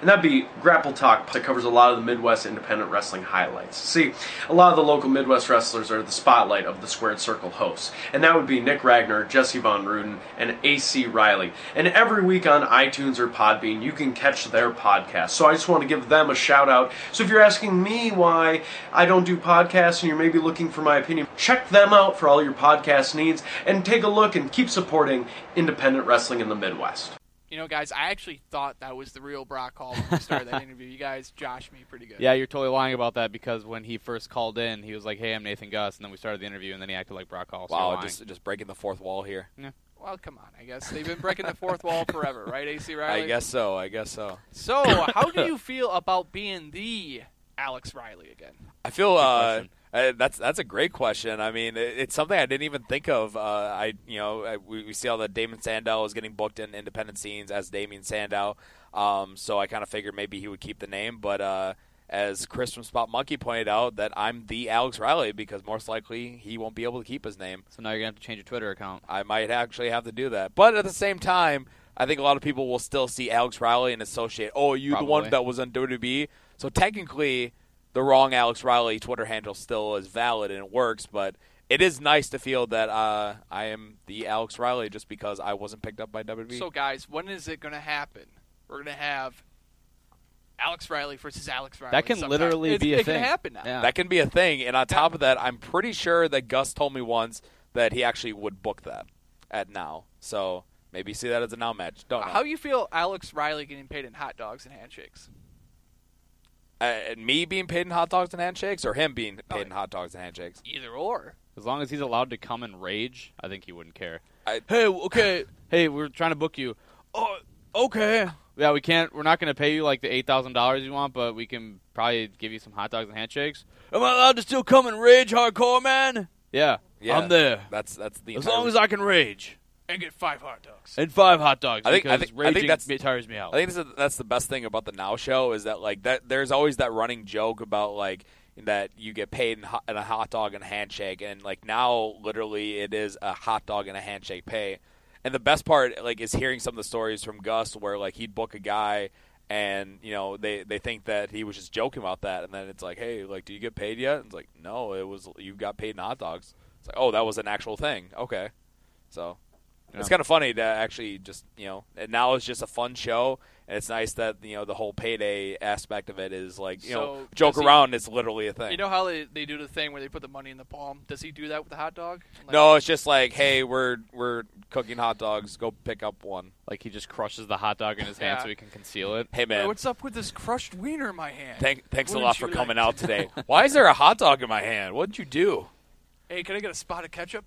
Speaker 21: and that'd be Grapple Talk, that covers a lot of the Midwest independent wrestling highlights. See, a lot of the local Midwest wrestlers are the spotlight of the Squared Circle hosts, and that would be Nick Ragnar, Jesse Von Ruden, and AC Riley. And every week on iTunes or Podbean, you can catch their podcast. So I just want to give them a shout out. So if you're asking me why I don't do podcasts and you're maybe looking for my opinion, check them out for all your podcast needs and take a look and keep supporting independent wrestling in the Midwest.
Speaker 3: You know, guys, I actually thought that was the real Brock Hall when we started that interview. You guys joshed me pretty good.
Speaker 1: Yeah, you're totally lying about that because when he first called in, he was like, "Hey, I'm Nathan Gus," and then we started the interview, and then he acted like Brock Hall. So
Speaker 2: wow, just breaking the fourth wall here.
Speaker 1: Yeah.
Speaker 3: Well, come on. I guess they've been breaking the fourth wall forever, right, AC Riley?
Speaker 2: I guess so.
Speaker 3: So, how do you feel about being the Alex Riley again?
Speaker 2: I feel that's a great question. I mean, it's something I didn't even think of. We see how that Damon Sandow is getting booked in independent scenes as Damien Sandow. So I kind of figured maybe he would keep the name, but as Chris from Spot Monkey pointed out, that I'm the Alex Riley because most likely he won't be able to keep his name.
Speaker 1: So now you're going to have to change your Twitter account.
Speaker 2: I might actually have to do that. But at the same time, I think a lot of people will still see Alex Riley and associate, oh, you the one that was on WWE? So technically, the wrong Alex Riley Twitter handle still is valid and it works, but it is nice to feel that I am the Alex Riley just because I wasn't picked up by WWE.
Speaker 3: So, guys, when is it going to happen? We're going to have Alex Riley versus Alex Riley.
Speaker 1: That can literally be a thing.
Speaker 3: It can happen now.
Speaker 1: Yeah.
Speaker 2: That can be a thing. And on top of that, I'm pretty sure that Gus told me once that he actually would book that at Now. So maybe see that as a Now match. Don't know.
Speaker 3: How do you feel Alex Riley getting paid in hot dogs and handshakes?
Speaker 2: Me being paid in hot dogs and handshakes, or him being paid in hot dogs and handshakes?
Speaker 3: Either or.
Speaker 1: As long as he's allowed to come and rage, I think he wouldn't care. Hey, we're trying to book you. Oh, okay. Yeah, we can't. We're not going to pay you like the $8,000 you want, but we can probably give you some hot dogs and handshakes. Am I allowed to still come and rage hardcore, man? Yeah, I'm there.
Speaker 2: That's the
Speaker 1: as long as I can rage
Speaker 3: and get 5 hot dogs
Speaker 1: and 5 hot dogs.
Speaker 2: I think
Speaker 1: raging
Speaker 2: that's,
Speaker 1: tires me out.
Speaker 2: I think that's the best thing about the Now show is that like that there's always that running joke about like that you get paid in a hot dog and a handshake, and like now literally it is a hot dog and a handshake pay. And the best part, like, is hearing some of the stories from Gus where, like, he'd book a guy and, you know, they think that he was just joking about that. And then it's like, hey, like, do you get paid yet? And it's like, no, you got paid in hot dogs. It's like, oh, that was an actual thing. Okay. So it's kind of funny to actually just, you know, and now it's just a fun show. And it's nice that, you know, the whole payday aspect of it is like, you know, joke around. It's literally a thing.
Speaker 3: You know how they do the thing where they put the money in the palm? Does he do that with the hot dog? Like,
Speaker 2: no, it's just like, hey, we're cooking hot dogs. Go pick up one.
Speaker 1: Like he just crushes the hot dog in his hand so he can conceal it.
Speaker 2: Hey, man.
Speaker 3: Hey, what's up with this crushed wiener in my hand?
Speaker 2: Thanks a lot for coming out today. Why is there a hot dog in my hand? What did you do?
Speaker 3: Hey, can I get a spot of ketchup?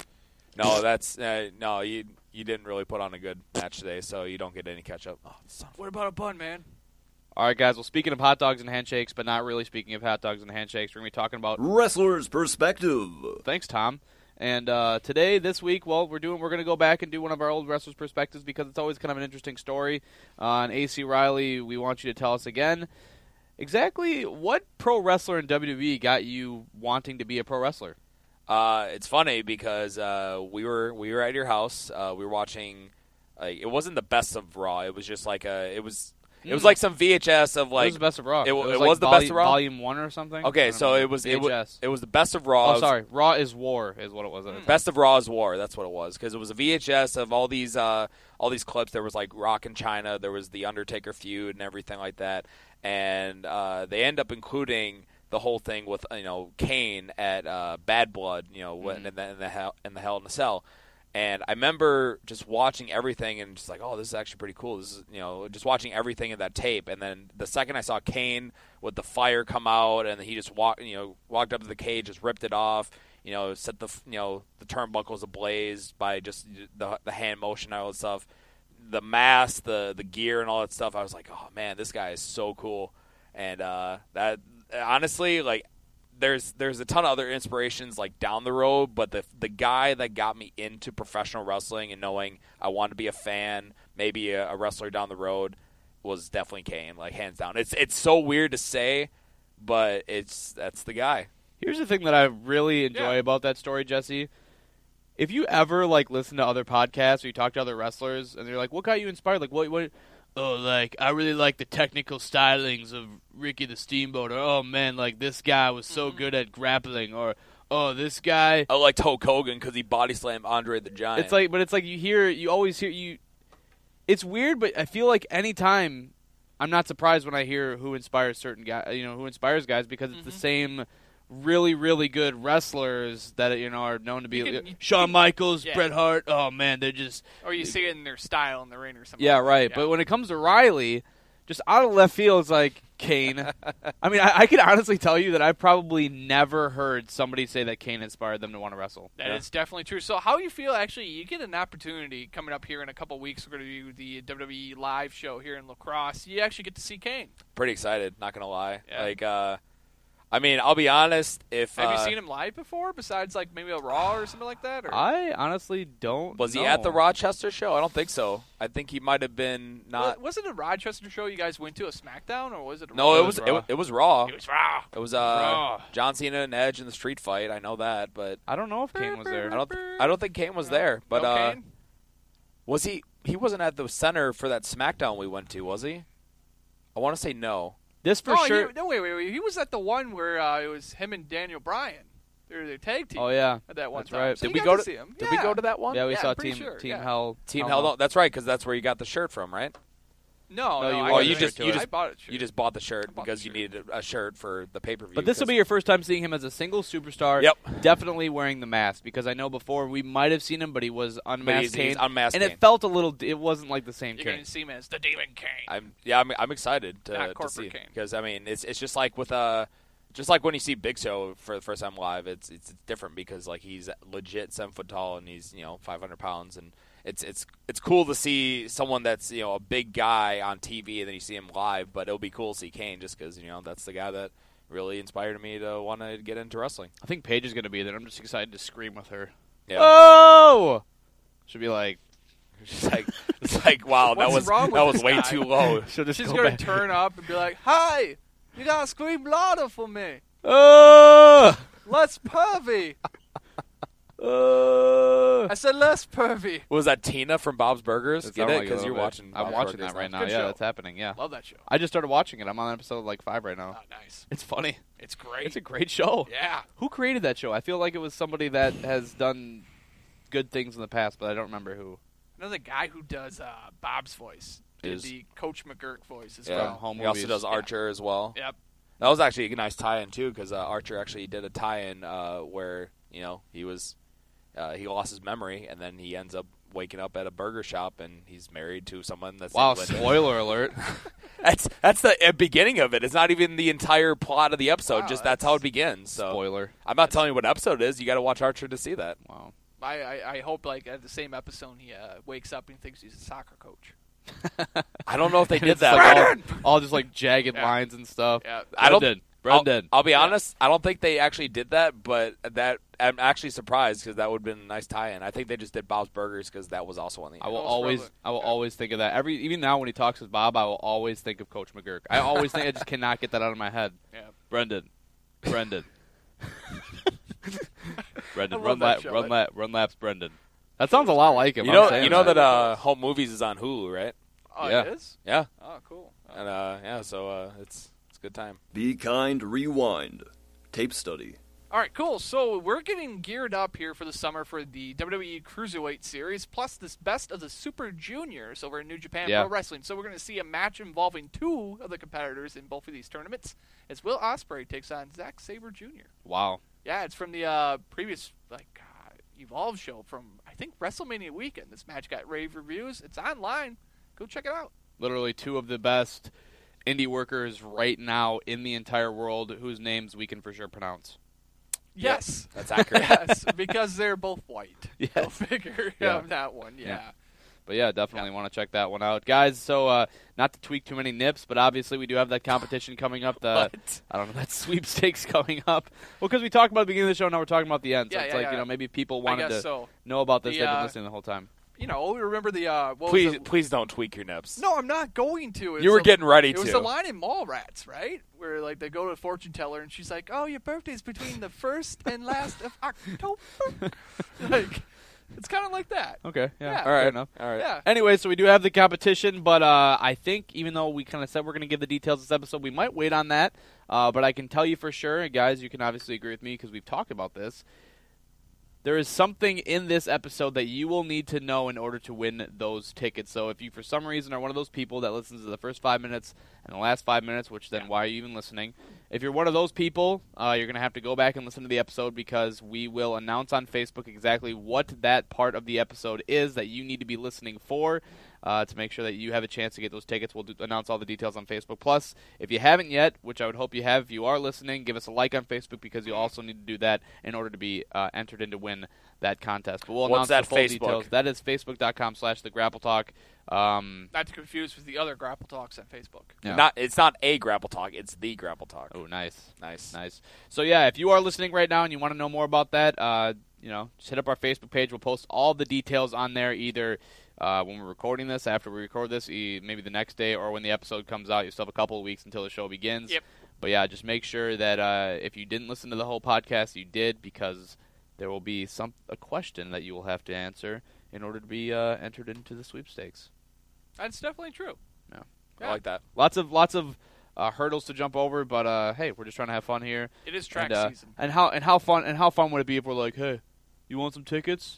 Speaker 2: No, that's no. You didn't really put on a good match today, so you don't get any ketchup. Oh,
Speaker 3: what about a bun, man?
Speaker 1: All right, guys. Well, speaking of hot dogs and handshakes, but not really speaking of hot dogs and handshakes, we're going to be talking about
Speaker 5: Wrestler's Perspective.
Speaker 1: Thanks, Tom. And this week, well, we're going to go back and do one of our old Wrestler's Perspectives because it's always kind of an interesting story. On AC Riley, we want you to tell us again exactly what pro wrestler in WWE got you wanting to be a pro wrestler.
Speaker 2: It's funny because we were at your house. We were watching. It wasn't the best of Raw. It was just like it was like some VHS of like.
Speaker 1: It was the best of Raw.
Speaker 2: It
Speaker 1: was
Speaker 2: was the best of Raw.
Speaker 1: Volume 1 or something.
Speaker 2: Okay, so it was
Speaker 1: VHS.
Speaker 2: It was the best of Raw.
Speaker 1: Oh, sorry, Raw is War is what it was.
Speaker 2: Best of Raw is War. That's what it was because it was a VHS of all these clips. There was like Rock and China. There was the Undertaker feud and everything like that. And they end up including the whole thing with Kane at Bad Blood, in the Hell in a Cell, and I remember just watching everything and just like, oh, this is actually pretty cool. This is just watching everything in that tape, and then the second I saw Kane with the fire come out, and he just walked up to the cage, just ripped it off, set the turnbuckles ablaze by just the hand motion and all that stuff, the mask, the gear, and all that stuff. I was like, oh man, this guy is so cool, and that. Honestly, like there's a ton of other inspirations like down the road, but the guy that got me into professional wrestling and knowing I wanted to be a fan, maybe a wrestler down the road, was definitely Kane, like hands down. It's so weird to say, but that's the guy.
Speaker 1: Here's the thing that I really enjoy about that story, Jesse. If you ever like listen to other podcasts or you talk to other wrestlers and they're like, "What got you inspired?" Like, what oh, like, I really like the technical stylings of Ricky the Steamboat, or, oh, man, like, this guy was so good at grappling, or, oh, this guy.
Speaker 2: I liked Hulk Hogan because he body slammed Andre the Giant.
Speaker 1: It's like you always hear. It's weird, but I feel like anytime, I'm not surprised when I hear who inspires certain guys, who inspires guys, because it's the same really, really good wrestlers that, are known to be Shawn Michaels, Bret Hart. Oh, man, they're just.
Speaker 3: Or you see it in their style in the ring or something.
Speaker 1: Yeah, right. But when it comes to Riley, just out of left field, it's like Kane. I mean, I can honestly tell you that I've probably never heard somebody say that Kane inspired them to want to wrestle.
Speaker 3: That is definitely true. So how you feel, actually, you get an opportunity coming up here in a couple weeks. We're going to do the WWE live show here in La Crosse. You actually get to see Kane.
Speaker 2: Pretty excited, not going to lie.
Speaker 3: Yeah.
Speaker 2: I mean, I'll be honest. Have
Speaker 3: you seen him live before, besides like maybe a Raw or something like that? Or?
Speaker 1: I honestly don't.
Speaker 2: Was he at the Rochester show? I don't think so. I think he might have been not.
Speaker 3: Was it a Rochester show you guys went to, a SmackDown, or was it?
Speaker 2: No, it was Raw. It was Raw.
Speaker 3: It was Raw.
Speaker 2: It was
Speaker 3: Raw.
Speaker 2: John Cena and Edge in the street fight. I know that, but
Speaker 1: I don't know if Kane was there.
Speaker 2: I don't think Kane was there. But
Speaker 3: Kane?
Speaker 2: Was he? He wasn't at the center for that SmackDown we went to, was he? I want to say no.
Speaker 1: This for sure.
Speaker 3: Wait. He was at the one where it was him and Daniel Bryan. They were their tag team.
Speaker 1: Oh yeah,
Speaker 3: at that one
Speaker 1: that's
Speaker 3: time.
Speaker 1: right.
Speaker 3: So
Speaker 2: did we go to
Speaker 3: see him?
Speaker 2: Did we go to that one?
Speaker 1: Yeah, we saw
Speaker 3: Team
Speaker 1: Hell.
Speaker 2: Team Hell. No, that's right, because that's where you got the shirt from, right?
Speaker 3: No,
Speaker 2: you just
Speaker 3: bought it.
Speaker 2: You just bought the shirt because you needed a shirt for the pay-per-view.
Speaker 1: But this will be your first time seeing him as a single superstar.
Speaker 2: Yep.
Speaker 1: Definitely wearing the mask, because I know before we might have seen him, but he was unmasked.
Speaker 2: He's unmasked,
Speaker 1: and it felt a little. It wasn't like the same.
Speaker 3: You're going to see him as the Demon Kane.
Speaker 2: I'm excited to see
Speaker 3: Kane,
Speaker 2: because I mean it's just like with just like when you see Big Show for the first time live, it's different because like he's legit 7 foot tall and he's 500 pounds, and it's cool to see someone that's a big guy on TV and then you see him live. But it'll be cool to see Kane just because that's the guy that really inspired me to want to get into wrestling.
Speaker 1: I think Paige is going to be there. I'm just excited to scream with her.
Speaker 2: Yeah.
Speaker 1: Oh, should be like.
Speaker 2: It's like wow, that was way too low.
Speaker 3: She's going to turn up and be like, "Hi, you gotta scream louder for me." Less pervy. I said less pervy.
Speaker 2: Was that Tina from Bob's Burgers? Get it? Because you're watching.
Speaker 1: I'm watching that right now. Yeah, that's happening. Yeah,
Speaker 3: love that show.
Speaker 1: I just started watching it. I'm on episode 5 right now.
Speaker 3: Oh, nice.
Speaker 1: It's funny.
Speaker 3: It's great.
Speaker 1: It's a great show.
Speaker 3: Yeah.
Speaker 1: Who created that show? I feel like it was somebody that has done good things in the past, but I don't remember who.
Speaker 3: Another guy who does Bob's voice. Did the Coach McGurk voice as
Speaker 2: well.
Speaker 1: Home
Speaker 2: he also does Archer as well.
Speaker 3: Yep.
Speaker 2: That was actually a nice tie-in too, because Archer actually did a tie-in where he was he lost his memory and then he ends up waking up at a burger shop and he's married to someone that's
Speaker 1: spoiler alert.
Speaker 2: That's the beginning of it. It's not even the entire plot of the episode.
Speaker 3: Wow,
Speaker 2: just that's how it begins. So
Speaker 1: spoiler.
Speaker 2: I'm not telling you what episode it is. You got to watch Archer to see that.
Speaker 1: Wow.
Speaker 3: I hope at the same episode he wakes up and thinks he's a soccer coach.
Speaker 2: I don't know if they did that.
Speaker 1: All just like jagged lines and stuff.
Speaker 3: Yeah.
Speaker 1: Brendan.
Speaker 2: I'll be honest. I don't think they actually did that, but I'm actually surprised because that would have been a nice tie-in. I think they just did Bob's Burgers because that was also on the.
Speaker 1: I will always think of that. Even now when he talks with Bob, I will always think of Coach McGurk. I always think I just cannot get that out of my head.
Speaker 3: Yeah.
Speaker 1: Brendan. Brendan, run laps, Brendan. That sounds a lot like him.
Speaker 2: You know that Home Movies is on Hulu, right?
Speaker 3: Oh,
Speaker 1: yeah.
Speaker 3: It is?
Speaker 2: Yeah.
Speaker 3: Oh, cool.
Speaker 2: And so it's a good time.
Speaker 5: Be Kind Rewind. Tape study.
Speaker 3: All right, cool. So we're getting geared up here for the summer for the WWE Cruiserweight Series, plus this Best of the Super Juniors over in New Japan Pro Wrestling. So we're going to see a match involving 2 of the competitors in both of these tournaments, as Will Ospreay takes on Zack Sabre Jr.
Speaker 1: Wow.
Speaker 3: Yeah, it's from the previous Evolve show from, I think, WrestleMania weekend. This match got rave reviews. It's online. Go check it out.
Speaker 1: Literally 2 of the best indie workers right now in the entire world whose names we can for sure pronounce.
Speaker 3: Yes.
Speaker 2: That's accurate.
Speaker 3: Yes, because they're both white.
Speaker 1: Yes.
Speaker 3: Go figure out that one, yeah.
Speaker 1: But yeah, definitely want to check that one out. Guys, so not to tweak too many nips, but obviously we do have that competition coming up. I don't know, that sweepstakes coming up. Well, because we talked about the beginning of the show, now we're talking about the end. So it's maybe people wanted to know about this. They've been listening the whole time.
Speaker 3: Remember the...
Speaker 2: Please don't tweak your nips.
Speaker 3: No, I'm not going to.
Speaker 2: You were getting ready to.
Speaker 3: It was the line in Mallrats, right? Where they go to a fortune teller and she's like, "Oh, your birthday's between the 1st and last of October." It's kind of like that.
Speaker 1: Okay, yeah,
Speaker 3: Yeah.
Speaker 1: all right, fair enough.
Speaker 2: All right.
Speaker 3: Yeah.
Speaker 1: Anyway, so we do have the competition, but I think even though we kind of said we're going to give the details this episode, we might wait on that. But I can tell you for sure, and guys, you can obviously agree with me because we've talked about this. There is something in this episode that you will need to know in order to win those tickets. So if you, for some reason, are one of those people that listens to the first 5 minutes and the last 5 minutes, which then why are you even listening? If you're one of those people, you're going to have to go back and listen to the episode because we will announce on Facebook exactly what that part of the episode is that you need to be listening for to make sure that you have a chance to get those tickets. We'll announce all the details on Facebook. Plus, if you haven't yet, which I would hope you have, if you are listening, give us a like on Facebook because you also need to do that in order to be entered in to win that contest. But we'll
Speaker 2: What's
Speaker 1: announce
Speaker 2: that
Speaker 1: the full
Speaker 2: Facebook?
Speaker 1: details. That is facebook.com/thegrappletalk.
Speaker 3: Not to confuse with the other Grapple Talks on Facebook.
Speaker 1: Yeah.
Speaker 2: It's not a Grapple Talk. It's the Grapple Talk.
Speaker 1: Oh, nice.
Speaker 2: Nice.
Speaker 1: So, yeah, if you are listening right now and you want to know more about that, just hit up our Facebook page. We'll post all the details on there either when we're recording this, after we record this, maybe the next day, or when the episode comes out. You still have a couple of weeks until the show begins.
Speaker 3: Yep.
Speaker 1: But, yeah, just make sure that if you didn't listen to the whole podcast, you did, because there will be a question that you will have to answer in order to be entered into the sweepstakes.
Speaker 3: That's definitely true.
Speaker 1: Yeah.
Speaker 2: I like that.
Speaker 1: Lots of hurdles to jump over, but hey, we're just trying to have fun here.
Speaker 3: It is track season.
Speaker 1: And how fun would it be if we're like, hey, you want some tickets?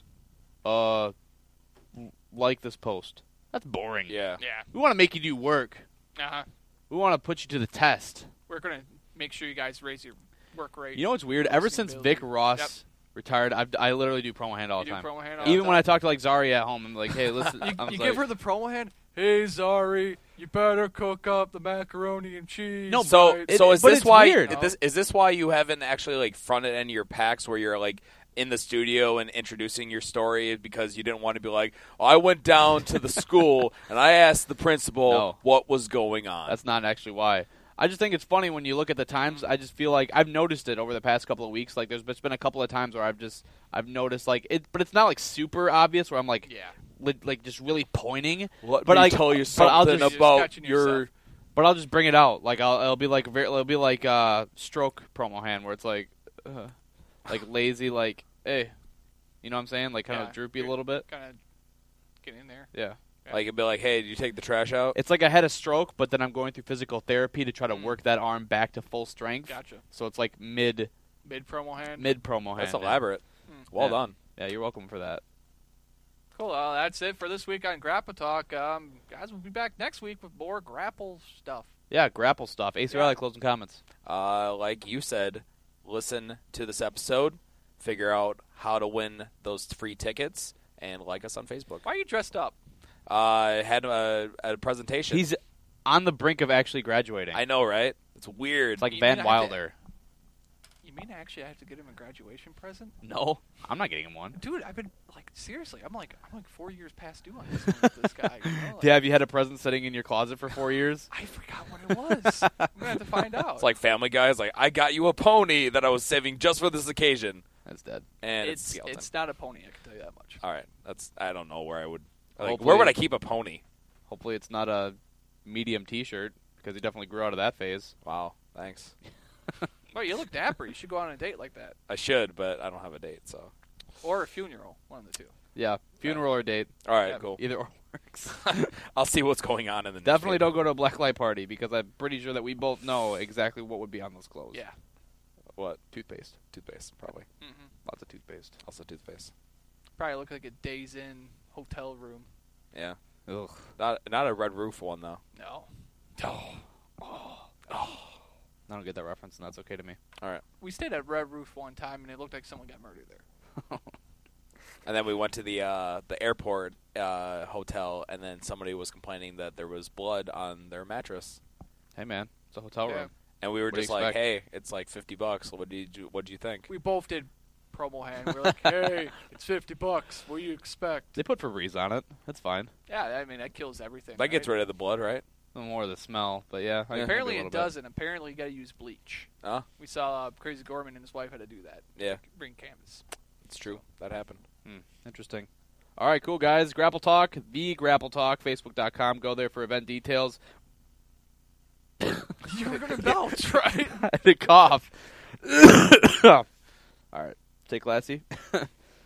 Speaker 1: Like this post. That's boring.
Speaker 2: Yeah.
Speaker 3: Yeah.
Speaker 1: We want to make you do work.
Speaker 3: Uh-huh.
Speaker 1: We want to put you to the test.
Speaker 3: We're going to make sure you guys raise your work rate.
Speaker 1: You know what's weird? Ever since Vic Ross retired, I literally do promo hand all the time.
Speaker 3: Promo hand all
Speaker 1: Even
Speaker 3: the
Speaker 1: when
Speaker 3: time?
Speaker 1: I talk to like Zari at home, I'm like, hey, listen.
Speaker 3: you give her the promo hand? Hey, Zari, you better cook up the macaroni and cheese.
Speaker 1: No,
Speaker 2: So is this why?
Speaker 1: weird.
Speaker 2: Is this why you haven't actually like fronted any of your packs where you're like in the studio and introducing your story because you didn't want to be like, I went down to the school and I asked the principal what was going on.
Speaker 1: That's not actually why. I just think it's funny when you look at the times. I just feel like I've noticed it over the past couple of weeks. Like there's been a couple of times where I've noticed like it, but it's not like super obvious where I'm like, like just really pointing.
Speaker 2: Let
Speaker 1: but
Speaker 2: me
Speaker 1: I
Speaker 2: tell you
Speaker 1: but I'll
Speaker 2: something
Speaker 1: just,
Speaker 2: about your.
Speaker 1: But I'll just bring it out. Like it'll be like stroke promo hand where it's like lazy, like hey, you know what I'm saying? Like kind of droopy a little bit.
Speaker 3: Kind of get in there.
Speaker 1: Yeah.
Speaker 2: Like it'd be like, hey, did you take the trash out?
Speaker 1: It's like I had a stroke, but then I'm going through physical therapy to try to work that arm back to full strength.
Speaker 3: Gotcha.
Speaker 1: So it's like mid
Speaker 3: promo hand.
Speaker 1: That's
Speaker 2: elaborate. Well done.
Speaker 1: Yeah, you're welcome for that.
Speaker 3: Cool. Well, that's it for this week on Grapple Talk. Guys, we'll be back next week with more Grapple stuff.
Speaker 1: Yeah, Grapple stuff. Ace Riley, closing comments.
Speaker 2: Like you said, listen to this episode, figure out how to win those free tickets, and like us on Facebook.
Speaker 3: Why are you dressed up?
Speaker 2: I had a presentation.
Speaker 1: He's on the brink of actually graduating.
Speaker 2: I know, right? It's weird.
Speaker 1: It's like Van Wilder.
Speaker 3: You mean actually I have to get him a graduation present?
Speaker 1: No, I'm not getting him one.
Speaker 3: Dude, I've been like seriously. I'm like 4 years past due on this one with this guy. You know?
Speaker 1: Yeah, have you had a present sitting in your closet for 4 years?
Speaker 3: I forgot what it was. I'm gonna have to find out.
Speaker 2: It's like Family Guy. It's like, I got you a pony that I was saving just for this occasion.
Speaker 1: That's dead.
Speaker 2: And
Speaker 3: it's not a pony. I can tell you that much.
Speaker 2: All right, I don't know where I would. Like, where would I keep a pony?
Speaker 1: Hopefully, it's not a medium T-shirt because he definitely grew out of that phase.
Speaker 2: Wow, thanks.
Speaker 3: Well, you look dapper. You should go on a date like that.
Speaker 2: I should, but I don't have a date, so.
Speaker 3: Or a funeral, one of the two.
Speaker 1: Yeah, funeral or date.
Speaker 2: All right, cool.
Speaker 1: Either or works.
Speaker 2: I'll see what's going on in the.
Speaker 1: Definitely don't go to a black light party because I'm pretty sure that we both know exactly what would be on those clothes.
Speaker 3: Yeah.
Speaker 2: What?
Speaker 1: Toothpaste.
Speaker 2: Toothpaste, probably.
Speaker 3: Mm-hmm.
Speaker 1: Lots of toothpaste.
Speaker 2: Also toothpaste.
Speaker 3: Probably look like a Days Inn hotel room.
Speaker 2: Yeah.
Speaker 1: Ugh.
Speaker 2: Not a Red Roof one though.
Speaker 3: No.
Speaker 1: I don't get that reference, and that's okay to me.
Speaker 2: All right.
Speaker 3: We stayed at Red Roof one time, and it looked like someone got murdered there.
Speaker 2: And then we went to the airport hotel, and then somebody was complaining that there was blood on their mattress.
Speaker 1: Hey man, it's a hotel room.
Speaker 2: And we were
Speaker 1: What do
Speaker 2: just
Speaker 1: you
Speaker 2: like,
Speaker 1: expect?
Speaker 2: hey, it's like $50. What do you think?
Speaker 3: We both did promo hand. We were like, hey, it's $50. What do you expect?
Speaker 1: They put Febreze on it. That's fine.
Speaker 3: Yeah, I mean, that kills everything.
Speaker 2: That gets
Speaker 3: right?
Speaker 2: rid of the blood, right?
Speaker 1: More of the smell, but yeah.
Speaker 3: Apparently it doesn't. Apparently you got to use bleach.
Speaker 2: Huh?
Speaker 3: We saw Crazy Gorman and his wife had to do that.
Speaker 2: Yeah.
Speaker 3: Bring canvas.
Speaker 2: It's true. That happened.
Speaker 1: Interesting. All right, cool, guys. Grapple Talk, the Grapple Talk, Facebook.com. Go there for event details.
Speaker 3: You were going to belch, right?
Speaker 1: I had to cough. All right. Stay classy.